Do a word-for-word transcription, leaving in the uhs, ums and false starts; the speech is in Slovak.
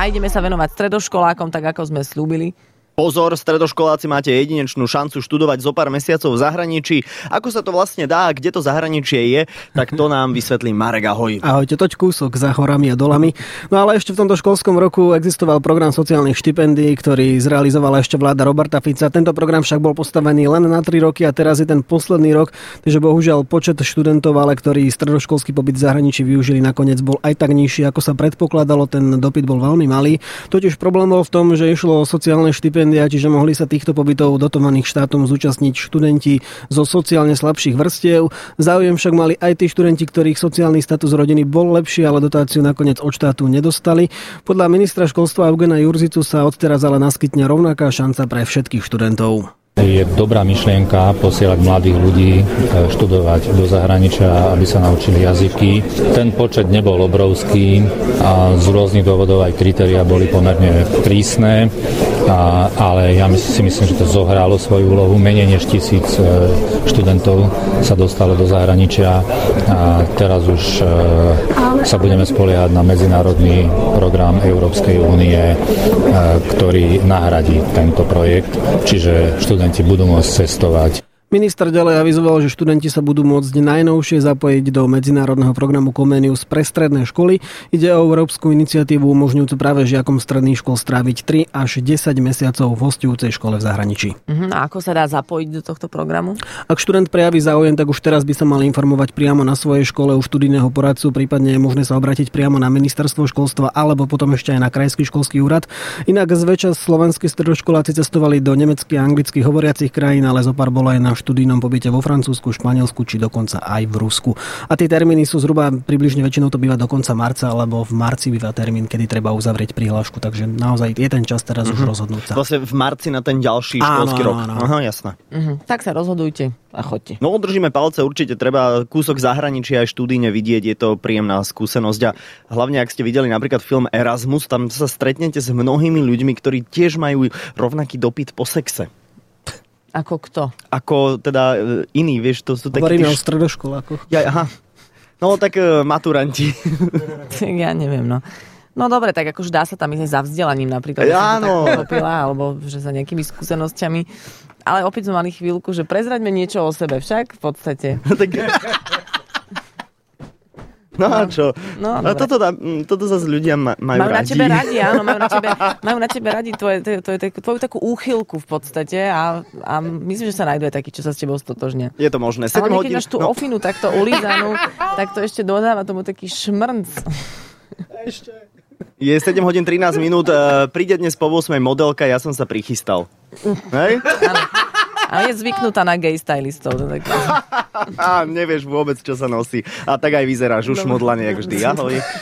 A ideme sa venovať stredoškolákom, tak ako sme slúbili. Pozor, stredoškoláci, máte jedinečnú šancu študovať zo pár mesiacov v zahraničí. Ako sa to vlastne dá, kde to zahraničie je, tak to nám vysvetlí Marek. Ahoj. Ahojte, toť kúsok za horami a dolami. No ale ešte v tomto školskom roku existoval program sociálnych štipendií, ktorý zrealizovala ešte vláda Roberta Fica. Tento program však bol postavený len na tri roky a teraz je ten posledný rok, takže bohužiaľ počet študentov, ale ktorí stredoškolský pobyt v zahraničí využili, nakoniec bol aj tak nižší, ako sa predpokladalo. Ten dopyt bol veľmi malý. Totiž problém bol v tom, že išlo o sociálne štipendium, čiže mohli sa týchto pobytov dotovaných štátom zúčastniť študenti zo sociálne slabších vrstiev. Záujem však mali aj tí študenti, ktorých sociálny status rodiny bol lepší, ale dotáciu nakoniec od štátu nedostali. Podľa ministra školstva Eugena Jurzicu sa odteraz ale naskytne rovnaká šanca pre všetkých študentov. Je dobrá myšlienka posielať mladých ľudí študovať do zahraničia, aby sa naučili jazyky. Ten počet nebol obrovský a z rôznych dôvodov aj kritériá boli pomerne prísne, a, ale ja si myslím, že to zohralo svoju úlohu. Menej než tisíc študentov sa dostalo do zahraničia a teraz už sa budeme spoliehať na medzinárodný program Európskej únie, ktorý nahradí tento projekt, čiže študenti budú môcť cestovať. Minister ďalej avizoval, že študenti sa budú môcť najnovšie zapojiť do medzinárodného programu Comenius pre stredné školy. Ide o európsku iniciatívu umožňujúcu práve žiakom stredných škôl stráviť tri až desať mesiacov v hostujúcej škole v zahraničí. Uh-huh. A ako sa dá zapojiť do tohto programu? Ak študent prejaví záujem, tak už teraz by sa mal informovať priamo na svojej škole u študijného poradcu, prípadne je možné sa obrátiť priamo na ministerstvo školstva alebo potom ešte aj na krajský školský úrad. Inak zväčša slovenskí stredoškoláci cestovali do nemeckých a anglických hovoriacich krajín, ale zopár bolo aj na študijnom pobyte vo Francúzsku, Španielsku či dokonca aj v Rusku. A tie termíny sú zhruba približne, väčšinou to býva do konca marca, alebo v marci býva termín, kedy treba uzavrieť prihlášku, takže naozaj je ten čas teraz uh-huh. už rozhodnúť sa. Vlastne v marci na ten ďalší školský áno, rok. Áno, Aha, jasné. Uh-huh. Tak sa rozhodujte a choďte. No udržíme palce, určite treba kúsok zahraničia aj študíne vidieť, je to príjemná skúsenosť a hlavne ak ste videli napríklad film Erasmus, tam sa stretnete s mnohými ľuďmi, ktorí tiež majú rovnaký dopyt po sexe. Ako kto? Ako teda iní, vieš, to sú takí... Hovoríme tí... o stredoškolákoch. Ja, aha. No tak uh, maturanti. Ja neviem, no. No dobre, tak akože dá sa tam ísť za vzdelaním napríklad. Áno. Alebo že za nejakými skúsenosťami. Ale opäť sme mali chvíľku, že prezraďme niečo o sebe však v podstate. No a čo? No, no, toto, toto zase ľudia majú, majú radi. radi. Na tebe radi, áno, majú na tebe, majú na tebe radi tvoje, tvoje, tvoje, tvoju takú úchylku v podstate a, a myslím, že sa nájdú aj takí, čo sa s tebou stotožnia. Je to možné. Ale hodín... keď máš tú no. ofinu takto ulízanú, tak to ešte dodáva tomu taký šmrnc. Ešte. Je sedem hodín trinásť minút, príde dnes po ôsmej modelka, ja som sa prichystal. Hej? Áno. Ale je zvyknutá na gay stylistov. Tak... Nevieš vôbec, čo sa nosí. A tak aj vyzeráš už modlane, jak vždy. Ahoj.